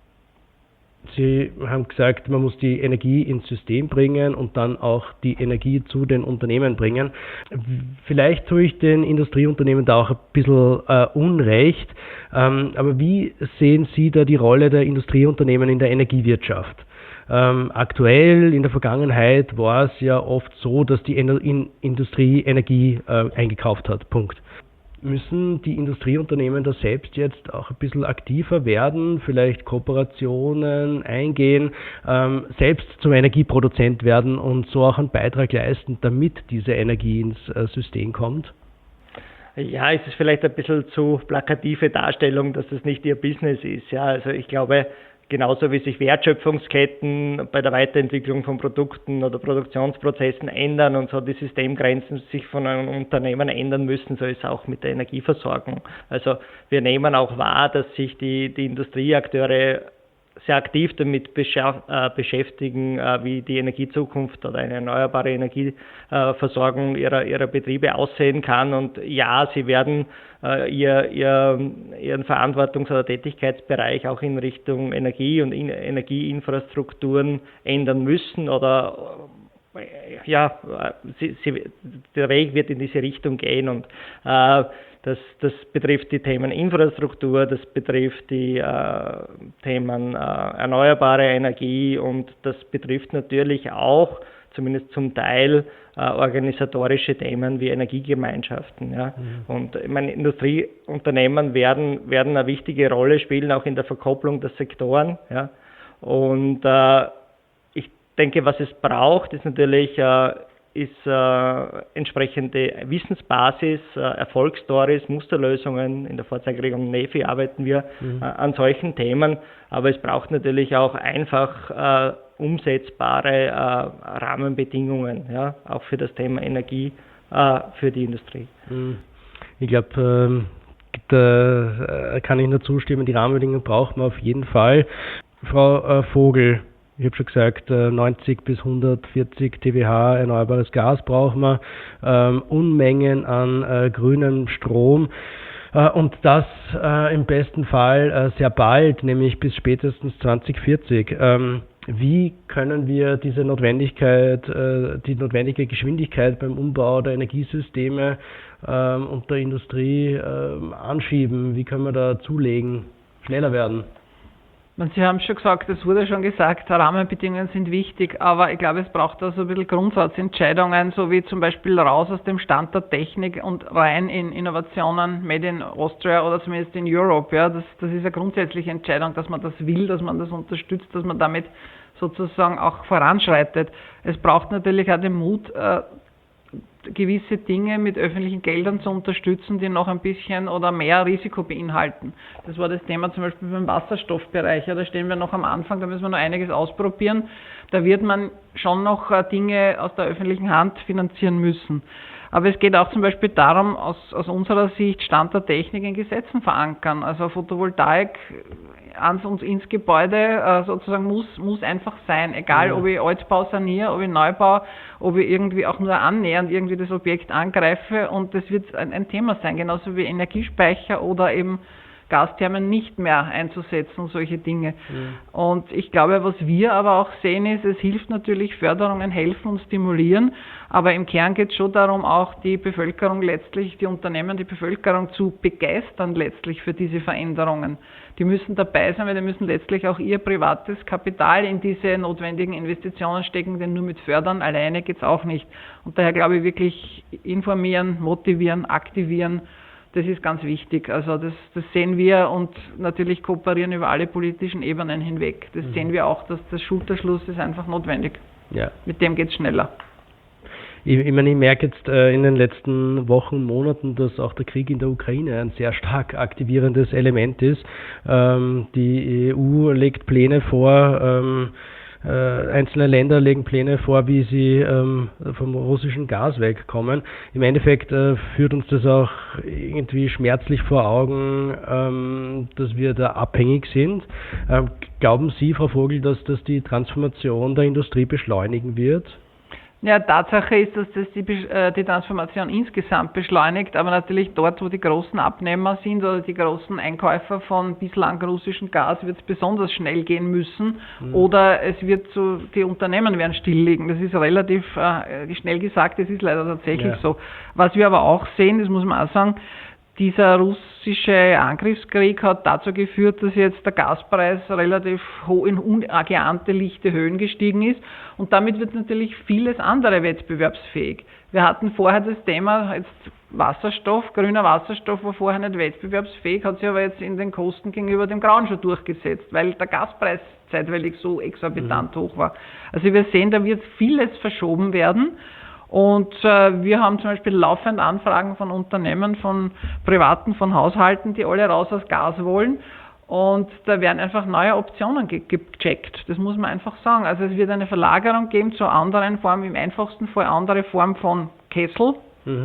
Sie haben gesagt, man muss die Energie ins System bringen und dann auch die Energie zu den Unternehmen bringen. Vielleicht tue ich den Industrieunternehmen da auch ein bisschen äh, Unrecht, ähm, aber wie sehen Sie da die Rolle der Industrieunternehmen in der Energiewirtschaft? Ähm, aktuell, in der Vergangenheit war es ja oft so, dass die in Industrie Energie äh, eingekauft hat. Punkt. Müssen die Industrieunternehmen da selbst jetzt auch ein bisschen aktiver werden, vielleicht Kooperationen eingehen, ähm, selbst zum Energieproduzent werden und so auch einen Beitrag leisten, damit diese Energie ins äh, System kommt? Ja, es ist vielleicht ein bisschen zu plakative Darstellung, dass das nicht ihr Business ist. Ja, also ich glaube, genauso wie sich Wertschöpfungsketten bei der Weiterentwicklung von Produkten oder Produktionsprozessen ändern und so die Systemgrenzen sich von einem Unternehmen ändern müssen, so ist es auch mit der Energieversorgung. Also wir nehmen auch wahr, dass sich die, die Industrieakteure sehr aktiv damit beschäftigen, wie die Energiezukunft oder eine erneuerbare Energieversorgung ihrer, ihrer Betriebe aussehen kann. Und ja, sie werden ihr, ihr, ihren Verantwortungs- oder Tätigkeitsbereich auch in Richtung Energie und in Energieinfrastrukturen ändern müssen oder ja, sie, sie, der Weg wird in diese Richtung gehen und äh, das, das betrifft die Themen Infrastruktur, das betrifft die äh, Themen äh, erneuerbare Energie und das betrifft natürlich auch, zumindest zum Teil, äh, organisatorische Themen wie Energiegemeinschaften. Ja. Mhm. Und ich meine, Industrieunternehmen werden, werden eine wichtige Rolle spielen, auch in der Verkopplung der Sektoren. Ja. Und äh, Ich denke, was es braucht, ist natürlich äh, ist, äh, entsprechende Wissensbasis, äh, Erfolgsstories, Musterlösungen. In der Vorzeigeregelung NEFI arbeiten wir mhm. äh, an solchen Themen, aber es braucht natürlich auch einfach äh, umsetzbare äh, Rahmenbedingungen, ja, auch für das Thema Energie äh, für die Industrie. Ich glaube, ähm, da kann ich nur zustimmen, die Rahmenbedingungen braucht man auf jeden Fall. Frau äh, Vogel, ich habe schon gesagt, neunzig bis hundertvierzig Terawatt erneuerbares Gas brauchen wir, ähm, Unmengen an äh, grünem Strom äh, und das äh, im besten Fall äh, sehr bald, nämlich bis spätestens zwanzig vierzig. Ähm, wie können wir diese Notwendigkeit, äh, die notwendige Geschwindigkeit beim Umbau der Energiesysteme ähm, und der Industrie äh, anschieben? Wie können wir da zulegen, schneller werden? Sie haben schon gesagt, es wurde schon gesagt, Rahmenbedingungen sind wichtig, aber ich glaube, es braucht da so ein bisschen Grundsatzentscheidungen, so wie zum Beispiel raus aus dem Stand der Technik und rein in Innovationen made in Austria oder zumindest in Europe. Ja, das, das ist eine grundsätzliche Entscheidung, dass man das will, dass man das unterstützt, dass man damit sozusagen auch voranschreitet. Es braucht natürlich auch den Mut, äh, gewisse Dinge mit öffentlichen Geldern zu unterstützen, die noch ein bisschen oder mehr Risiko beinhalten. Das war das Thema zum Beispiel beim Wasserstoffbereich. Ja, da stehen wir noch am Anfang, da müssen wir noch einiges ausprobieren. Da wird man schon noch Dinge aus der öffentlichen Hand finanzieren müssen. Aber es geht auch zum Beispiel darum, aus, aus unserer Sicht Stand der Technik in Gesetzen verankern. Also Photovoltaik ans und ins Gebäude äh, sozusagen muss, muss einfach sein. Egal, ja. ob ich Altbau saniere, ob ich Neubau, ob ich irgendwie auch nur annähernd irgendwie das Objekt angreife. Und das wird ein, ein Thema sein, genauso wie Energiespeicher oder eben Gasthermen nicht mehr einzusetzen, solche Dinge. Mhm. Und ich glaube, was wir aber auch sehen ist, es hilft natürlich, Förderungen helfen und stimulieren, aber im Kern geht es schon darum, auch die Bevölkerung letztlich, die Unternehmen, die Bevölkerung zu begeistern letztlich für diese Veränderungen. Die müssen dabei sein, weil die müssen letztlich auch ihr privates Kapital in diese notwendigen Investitionen stecken, denn nur mit Fördern alleine geht es auch nicht. Und daher glaube ich wirklich informieren, motivieren, aktivieren, das ist ganz wichtig. Also das, das sehen wir und natürlich kooperieren über alle politischen Ebenen hinweg. Das mhm. sehen wir auch, dass der Schulterschluss ist einfach notwendig. Ja. Mit dem geht es schneller. Ich, ich meine, ich merke jetzt äh, in den letzten Wochen, Monaten, dass auch der Krieg in der Ukraine ein sehr stark aktivierendes Element ist. Ähm, die E U legt Pläne vor, ähm, Äh, einzelne Länder legen Pläne vor, wie sie ähm, vom russischen Gas wegkommen. Im Endeffekt äh, führt uns das auch irgendwie schmerzlich vor Augen, ähm, dass wir da abhängig sind. Ähm, glauben Sie, Frau Vogel, dass das die Transformation der Industrie beschleunigen wird? Ja, Tatsache ist, dass das die, äh, die Transformation insgesamt beschleunigt, aber natürlich dort, wo die großen Abnehmer sind oder die großen Einkäufer von bislang russischem Gas, wird es besonders schnell gehen müssen mhm. oder es wird so, die Unternehmen werden stilllegen. Das ist relativ äh, schnell gesagt, das ist leider tatsächlich ja. so. Was wir aber auch sehen, das muss man auch sagen, dieser russische Angriffskrieg hat dazu geführt, dass jetzt der Gaspreis relativ hoch in ungeahnte lichte Höhen gestiegen ist und damit wird natürlich vieles andere wettbewerbsfähig. Wir hatten vorher das Thema jetzt Wasserstoff, grüner Wasserstoff war vorher nicht wettbewerbsfähig, hat sich aber jetzt in den Kosten gegenüber dem Grauen schon durchgesetzt, weil der Gaspreis zeitweilig so exorbitant mhm. hoch war. Also wir sehen, da wird vieles verschoben werden. Und äh, wir haben zum Beispiel laufend Anfragen von Unternehmen, von Privaten, von Haushalten, die alle raus aus Gas wollen. Und da werden einfach neue Optionen ge- gecheckt. Das muss man einfach sagen. Also es wird eine Verlagerung geben zu anderen Formen, im einfachsten Fall andere Form von Kessel. Mhm.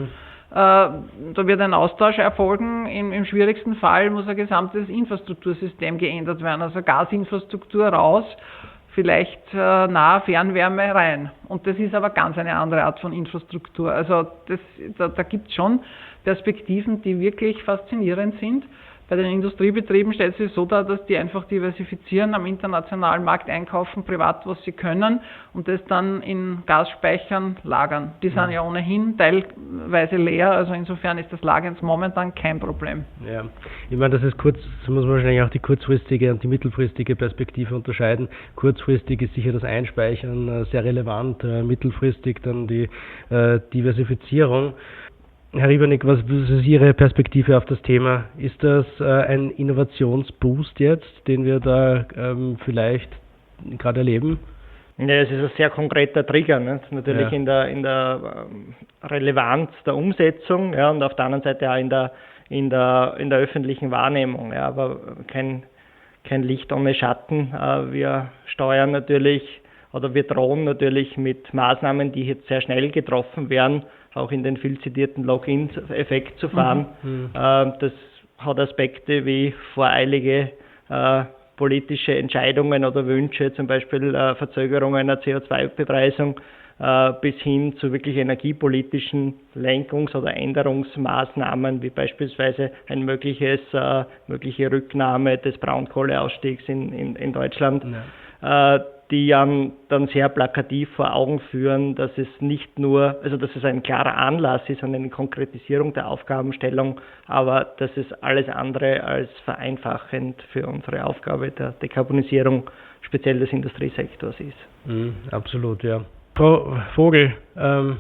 da wird ein Austausch erfolgen. Im, im schwierigsten Fall muss ein gesamtes Infrastruktursystem geändert werden, also Gasinfrastruktur raus, vielleicht äh, nahe Fernwärme rein. Und das ist aber ganz eine andere Art von Infrastruktur. Also das, da, da gibt es schon Perspektiven, die wirklich faszinierend sind. Bei den Industriebetrieben stellt sich so dar, dass die einfach diversifizieren, am internationalen Markt einkaufen, privat, was sie können und das dann in Gasspeichern lagern. Die sind ja ohnehin teilweise leer, also insofern ist das Lagern momentan kein Problem. Ja, ich meine, das ist kurz, das muss man wahrscheinlich auch die kurzfristige und die mittelfristige Perspektive unterscheiden. Kurzfristig ist sicher das Einspeichern sehr relevant, mittelfristig dann die äh, Diversifizierung. Herr Riebernick, was ist Ihre Perspektive auf das Thema? Ist das äh, ein Innovationsboost jetzt, den wir da ähm, vielleicht gerade erleben? Ja, es ist ein sehr konkreter Trigger, ne? Natürlich ja. in der, in der Relevanz der Umsetzung, ja, und auf der anderen Seite auch in der, in der, in der öffentlichen Wahrnehmung, ja, aber kein, kein Licht ohne Schatten. Äh, wir steuern natürlich oder wir drohen natürlich mit Maßnahmen, die jetzt sehr schnell getroffen werden, auch in den viel zitierten Lock-in-Effekt zu fahren. Mhm. Äh, das hat Aspekte wie voreilige äh, politische Entscheidungen oder Wünsche, zum Beispiel äh, Verzögerungen einer C O zwei Bepreisung, äh, bis hin zu wirklich energiepolitischen Lenkungs- oder Änderungsmaßnahmen, wie beispielsweise ein mögliches, äh, mögliche Rücknahme des Braunkohleausstiegs in, in, in Deutschland. Ja. Äh, die dann, dann sehr plakativ vor Augen führen, dass es nicht nur, also dass es ein klarer Anlass ist und eine Konkretisierung der Aufgabenstellung, aber dass es alles andere als vereinfachend für unsere Aufgabe der Dekarbonisierung speziell des Industriesektors ist. Mhm, absolut, ja. Frau Vogel, ähm,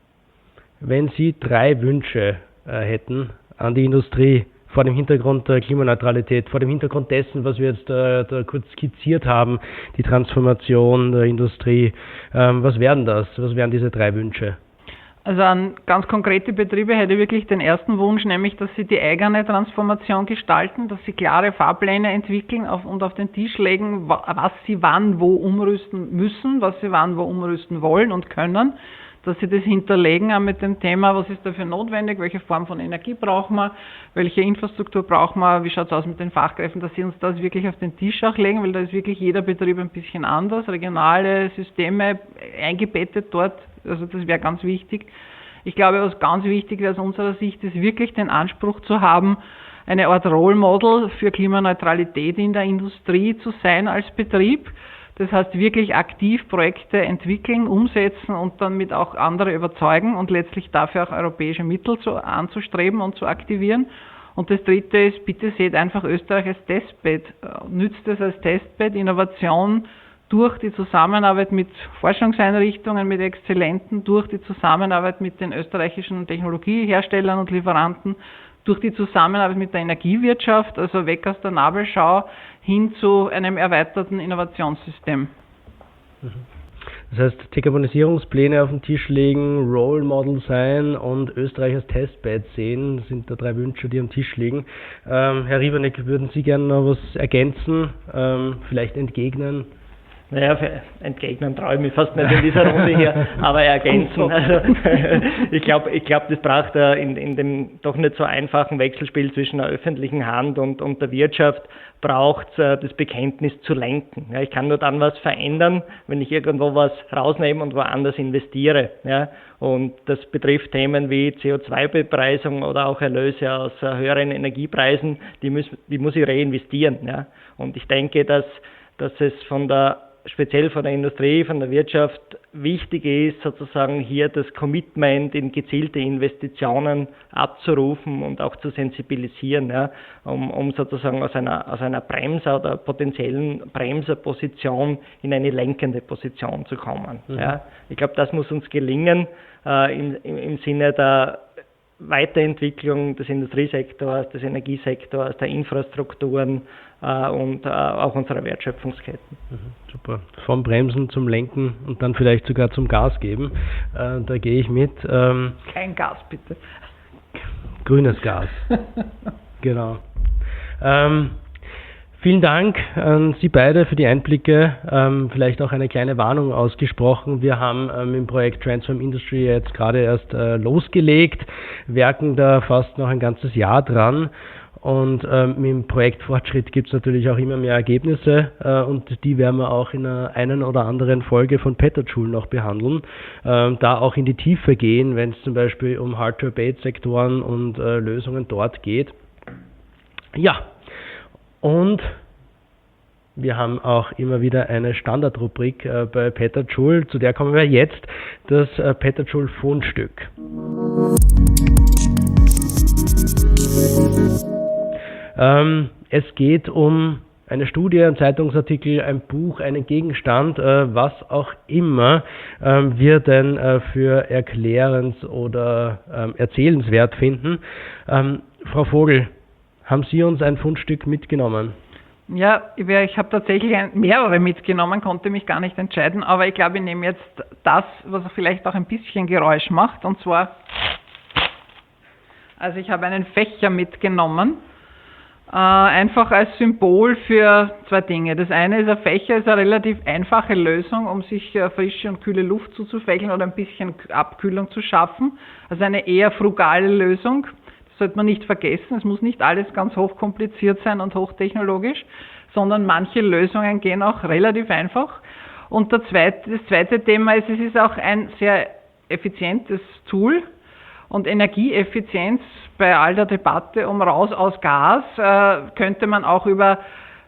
wenn Sie drei Wünsche äh, hätten an die Industrie, vor dem Hintergrund der Klimaneutralität, vor dem Hintergrund dessen, was wir jetzt äh, da kurz skizziert haben, die Transformation der Industrie. Ähm, was wären das? Was wären diese drei Wünsche? Also an ganz konkrete Betriebe hätte ich wirklich den ersten Wunsch, nämlich, dass sie die eigene Transformation gestalten, dass sie klare Fahrpläne entwickeln auf, und auf den Tisch legen, was sie wann wo umrüsten müssen, was sie wann wo umrüsten wollen und können. Dass sie das hinterlegen auch mit dem Thema, was ist dafür notwendig, welche Form von Energie brauchen wir, welche Infrastruktur brauchen wir, wie schaut es aus mit den Fachkräften, dass sie uns das wirklich auf den Tisch auch legen, weil da ist wirklich jeder Betrieb ein bisschen anders, regionale Systeme eingebettet dort, also das wäre ganz wichtig. Ich glaube, was ganz wichtig wäre aus unserer Sicht, ist wirklich den Anspruch zu haben, eine Art Role Model für Klimaneutralität in der Industrie zu sein als Betrieb. Das heißt, wirklich aktiv Projekte entwickeln, umsetzen und dann mit auch andere überzeugen und letztlich dafür auch europäische Mittel zu, anzustreben und zu aktivieren. Und das Dritte ist, bitte seht einfach Österreich als Testbed, nützt es als Testbed, Innovation durch die Zusammenarbeit mit Forschungseinrichtungen, mit Exzellenten, durch die Zusammenarbeit mit den österreichischen Technologieherstellern und Lieferanten, durch die Zusammenarbeit mit der Energiewirtschaft, also weg aus der Nabelschau, hin zu einem erweiterten Innovationssystem. Das heißt, Dekarbonisierungspläne auf den Tisch legen, Role Model sein und Österreich als Testbed sehen, sind da drei Wünsche, die am Tisch liegen. Ähm, Herr Riebernick, würden Sie gerne noch was ergänzen, ähm, vielleicht entgegnen? Naja, entgegnen traue ich mich fast nicht in dieser Runde hier, aber ergänzen. Also, ich glaube, ich glaub, das braucht in, in dem doch nicht so einfachen Wechselspiel zwischen der öffentlichen Hand und, und der Wirtschaft, braucht es das Bekenntnis zu lenken. Ja, ich kann nur dann was verändern, wenn ich irgendwo was rausnehme und woanders investiere. Ja, und das betrifft Themen wie C O zwei Bepreisung oder auch Erlöse aus höheren Energiepreisen, die muss, die muss ich reinvestieren. Ja. Und ich denke, dass, dass es von der speziell von der Industrie, von der Wirtschaft wichtig ist, sozusagen hier das Commitment in gezielte Investitionen abzurufen und auch zu sensibilisieren, ja, um, um sozusagen aus einer, aus einer Bremser oder potenziellen Bremserposition in eine lenkende Position zu kommen. Mhm. Ja. Ich glaube, das muss uns gelingen äh, im, im, im Sinne der Weiterentwicklung des Industriesektors, des Energiesektors, der Infrastrukturen äh, und äh, auch unserer Wertschöpfungsketten. Mhm, super. Vom Bremsen zum Lenken und dann vielleicht sogar zum Gas geben. Äh, da gehe ich mit. Ähm, Kein Gas, bitte. Grünes Gas. Genau. Ähm, Vielen Dank an Sie beide für die Einblicke. Ähm, vielleicht auch eine kleine Warnung ausgesprochen. Wir haben ähm, im Projekt Transform Industry jetzt gerade erst äh, losgelegt, werken da fast noch ein ganzes Jahr dran. Und ähm, mit dem Projektfortschritt gibt es natürlich auch immer mehr Ergebnisse äh, und die werden wir auch in einer einen oder anderen Folge von Petajoule noch behandeln. Ähm, da auch in die Tiefe gehen, wenn es zum Beispiel um Hard-to-Abate-Sektoren und äh, Lösungen dort geht. Ja. Und wir haben auch immer wieder eine Standardrubrik äh, bei Petajoule, zu der kommen wir jetzt, das äh, Petajoule Fundstück. Ähm, es geht um eine Studie, ein Zeitungsartikel, ein Buch, einen Gegenstand, äh, was auch immer ähm, wir denn äh, für erklärens- oder ähm, erzählenswert finden. Ähm, Frau Vogel, haben Sie uns ein Fundstück mitgenommen? Ja, ich, ich habe tatsächlich ein, mehrere mitgenommen, konnte mich gar nicht entscheiden, aber ich glaube, ich nehme jetzt das, was vielleicht auch ein bisschen Geräusch macht, und zwar, also ich habe einen Fächer mitgenommen, äh, einfach als Symbol für zwei Dinge. Das eine ist, ein Fächer ist eine relativ einfache Lösung, um sich äh, frische und kühle Luft zuzufächeln oder ein bisschen Abkühlung zu schaffen, also eine eher frugale Lösung. Sollte man nicht vergessen, es muss nicht alles ganz hochkompliziert sein und hochtechnologisch, sondern manche Lösungen gehen auch relativ einfach. Und der zweite, das zweite Thema ist, es ist auch ein sehr effizientes Tool, und Energieeffizienz bei all der Debatte um raus aus Gas äh, könnte man auch über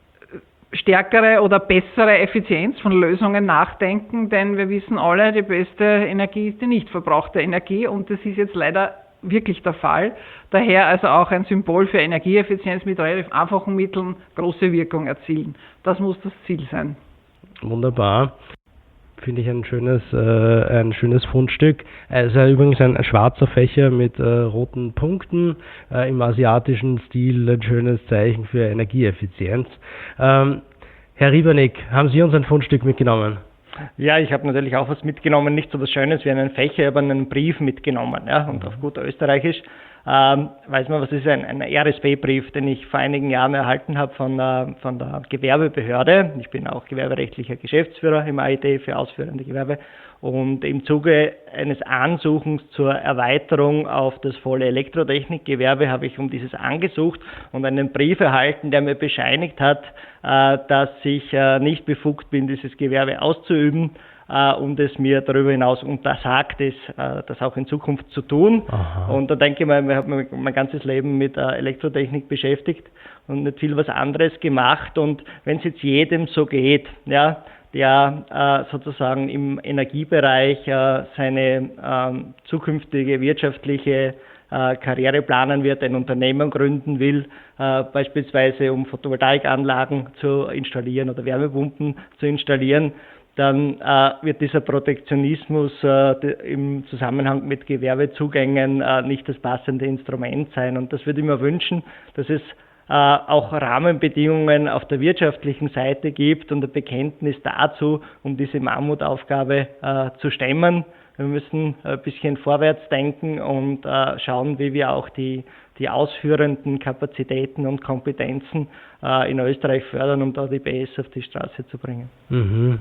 stärkere oder bessere Effizienz von Lösungen nachdenken, denn wir wissen alle, die beste Energie ist die nicht verbrauchte Energie, und das ist jetzt leider wirklich der Fall. Daher also auch ein Symbol für Energieeffizienz mit relativ einfachen Mitteln große Wirkung erzielen. Das muss das Ziel sein. Wunderbar. Finde ich ein schönes, äh, ein schönes Fundstück. Es ist ja übrigens ein, ein schwarzer Fächer mit äh, roten Punkten, äh, im asiatischen Stil, ein schönes Zeichen für Energieeffizienz. Ähm, Herr Riebernick, haben Sie uns ein Fundstück mitgenommen? Ja, ich habe natürlich auch was mitgenommen, nicht so was Schönes wie einen Fächer, aber einen Brief mitgenommen. Ja, und auf gut Österreichisch ähm, weiß man, was ist ein, ein R S B-Brief, den ich vor einigen Jahren erhalten habe von, äh, von der Gewerbebehörde. Ich bin auch gewerberechtlicher Geschäftsführer im A I T für ausführende Gewerbe. Und im Zuge eines Ansuchens zur Erweiterung auf das volle Elektrotechnikgewerbe habe ich um dieses angesucht und einen Brief erhalten, der mir bescheinigt hat, äh, dass ich äh, nicht befugt bin, dieses Gewerbe auszuüben äh, und es mir darüber hinaus untersagt ist, äh, das auch in Zukunft zu tun. Aha. Und da denke ich mal, ich habe mich mein ganzes Leben mit äh, Elektrotechnik beschäftigt und nicht viel was anderes gemacht. Und wenn es jetzt jedem so geht, ja, der äh, sozusagen im Energiebereich äh, seine äh, zukünftige wirtschaftliche äh, Karriere planen wird, ein Unternehmen gründen will, äh, beispielsweise um Photovoltaikanlagen zu installieren oder Wärmepumpen zu installieren, dann äh, wird dieser Protektionismus äh, im Zusammenhang mit Gewerbezugängen äh, nicht das passende Instrument sein. Und das würde ich mir wünschen, dass es äh, auch Rahmenbedingungen auf der wirtschaftlichen Seite gibt und ein Bekenntnis dazu, um diese Mammutaufgabe äh, zu stemmen. Wir müssen ein bisschen vorwärts denken und äh, schauen, wie wir auch die, die ausführenden Kapazitäten und Kompetenzen äh, in Österreich fördern, um da die B S auf die Straße zu bringen. Mhm.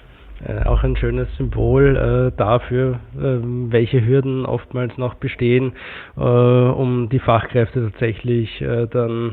Äh, auch ein schönes Symbol äh, dafür, äh, welche Hürden oftmals noch bestehen, äh, um die Fachkräfte tatsächlich äh, dann,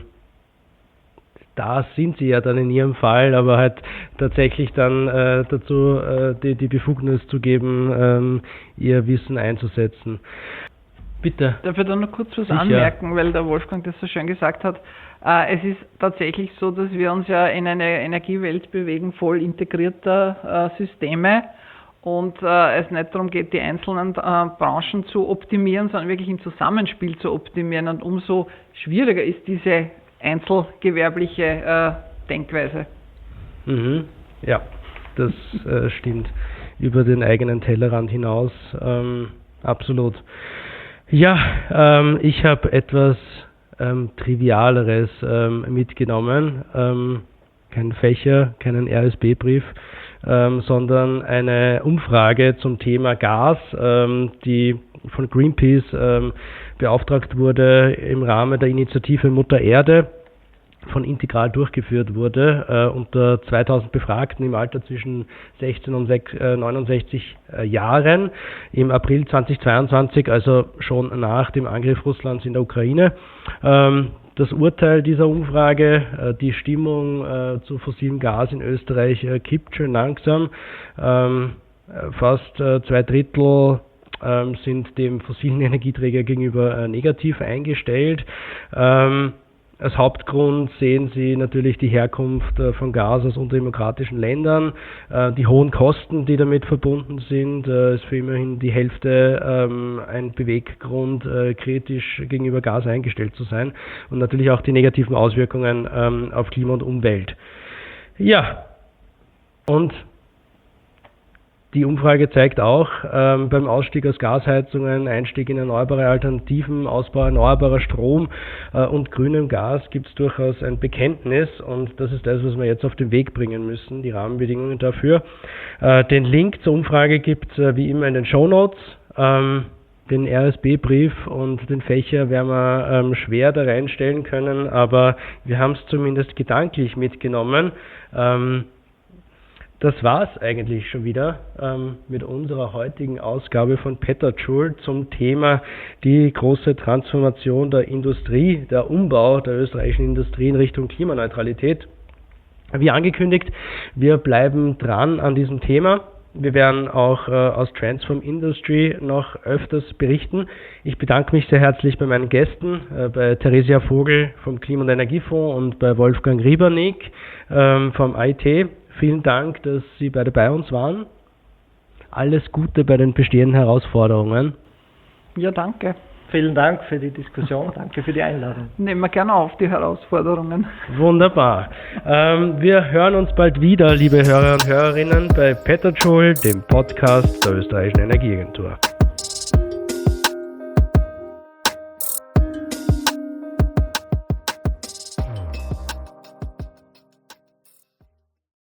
da sind sie ja dann in ihrem Fall, aber halt tatsächlich dann äh, dazu äh, die, die Befugnis zu geben, ähm, ihr Wissen einzusetzen. Bitte. Darf ich da noch kurz was Sicher. anmerken, weil der Wolfgang das so schön gesagt hat. Äh, es ist tatsächlich so, dass wir uns ja in eine Energiewelt bewegen, voll integrierter äh, Systeme, und äh, es nicht darum geht, die einzelnen äh, Branchen zu optimieren, sondern wirklich im Zusammenspiel zu optimieren, und umso schwieriger ist diese einzelgewerbliche äh, Denkweise. Mhm. Ja, das äh, stimmt. Über den eigenen Tellerrand hinaus, ähm, absolut. Ja, ähm, ich habe etwas ähm, Trivialeres ähm, mitgenommen. Ähm, kein Fächer, keinen R S B-Brief, ähm, sondern eine Umfrage zum Thema Gas, ähm, die von Greenpeace ähm, beauftragt wurde im Rahmen der Initiative Mutter Erde. von Integral durchgeführt wurde, äh, unter zweitausend Befragten im Alter zwischen sechzehn und neunundsechzig äh, Jahren im April zweitausendzweiundzwanzig, also schon nach dem Angriff Russlands in der Ukraine. Ähm, das Urteil dieser Umfrage, äh, die Stimmung äh, zu fossilem Gas in Österreich äh, kippt schon langsam. Ähm, fast äh, zwei Drittel ähm, sind dem fossilen Energieträger gegenüber äh, negativ eingestellt. Ähm, Als Hauptgrund sehen Sie natürlich die Herkunft von Gas aus undemokratischen Ländern, die hohen Kosten, die damit verbunden sind. Es ist für immerhin die Hälfte ein Beweggrund, kritisch gegenüber Gas eingestellt zu sein, und natürlich auch die negativen Auswirkungen auf Klima und Umwelt. Ja, und die Umfrage zeigt auch, ähm, beim Ausstieg aus Gasheizungen, Einstieg in erneuerbare Alternativen, Ausbau erneuerbarer Strom äh, und grünem Gas gibt es durchaus ein Bekenntnis, und das ist das, was wir jetzt auf den Weg bringen müssen, die Rahmenbedingungen dafür. Äh, den Link zur Umfrage gibt es äh, wie immer in den Shownotes. Ähm, den R S B-Brief und den Fächer werden wir ähm, schwer da reinstellen können, aber wir haben es zumindest gedanklich mitgenommen. Ähm, Das war's eigentlich schon wieder ähm, mit unserer heutigen Ausgabe von Petajoule zum Thema die große Transformation der Industrie, der Umbau der österreichischen Industrie in Richtung Klimaneutralität. Wie angekündigt, wir bleiben dran an diesem Thema. Wir werden auch äh, aus Transform Industry noch öfters berichten. Ich bedanke mich sehr herzlich bei meinen Gästen, äh, bei Theresia Vogel vom Klima- und Energiefonds und bei Wolfgang Riebernick ähm, vom I T. Vielen Dank, dass Sie beide bei uns waren. Alles Gute bei den bestehenden Herausforderungen. Ja, danke. Vielen Dank für die Diskussion, danke für die Einladung. Nehmen wir gerne auf, die Herausforderungen. Wunderbar. Ähm, wir hören uns bald wieder, liebe Hörer und Hörerinnen, bei Petajoule, dem Podcast der Österreichischen Energieagentur.